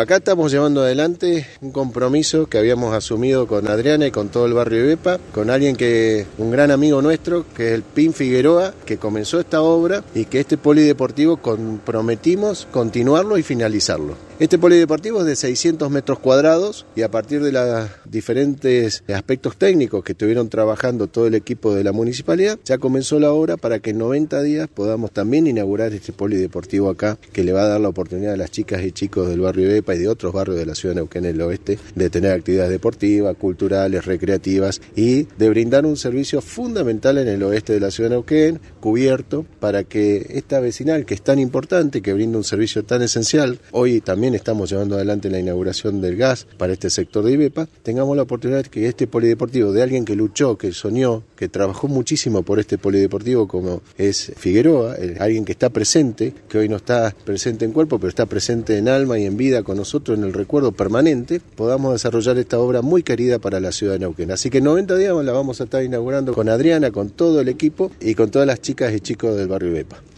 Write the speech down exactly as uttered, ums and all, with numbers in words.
Acá estamos llevando adelante un compromiso que habíamos asumido con Adriana y con todo el barrio de Bepa, con alguien que, un gran amigo nuestro, que es el Pin Figueroa, que comenzó esta obra y que este polideportivo comprometimos continuarlo y finalizarlo. Este polideportivo es de seiscientos metros cuadrados y a partir de los diferentes aspectos técnicos que estuvieron trabajando todo el equipo de la municipalidad, ya comenzó la obra para que en noventa días podamos también inaugurar este polideportivo acá, que le va a dar la oportunidad a las chicas y chicos del barrio de Bepa y de otros barrios de la ciudad de Neuquén, en el oeste, de tener actividades deportivas, culturales, recreativas y de brindar un servicio fundamental en el oeste de la ciudad de Neuquén, cubierto, para que esta vecinal, que es tan importante, que brinda un servicio tan esencial, hoy también estamos llevando adelante la inauguración del gas para este sector de Bepa, tengamos la oportunidad de que este polideportivo, de alguien que luchó, que soñó, que trabajó muchísimo por este polideportivo, como es Figueroa, alguien que está presente, que hoy no está presente en cuerpo, pero está presente en alma y en vida con nosotros en el recuerdo permanente, podamos desarrollar esta obra muy querida para la ciudad de Neuquén. Así que en noventa días la vamos a estar inaugurando con Adriana, con todo el equipo y con todas las chicas y chicos del barrio Bepa.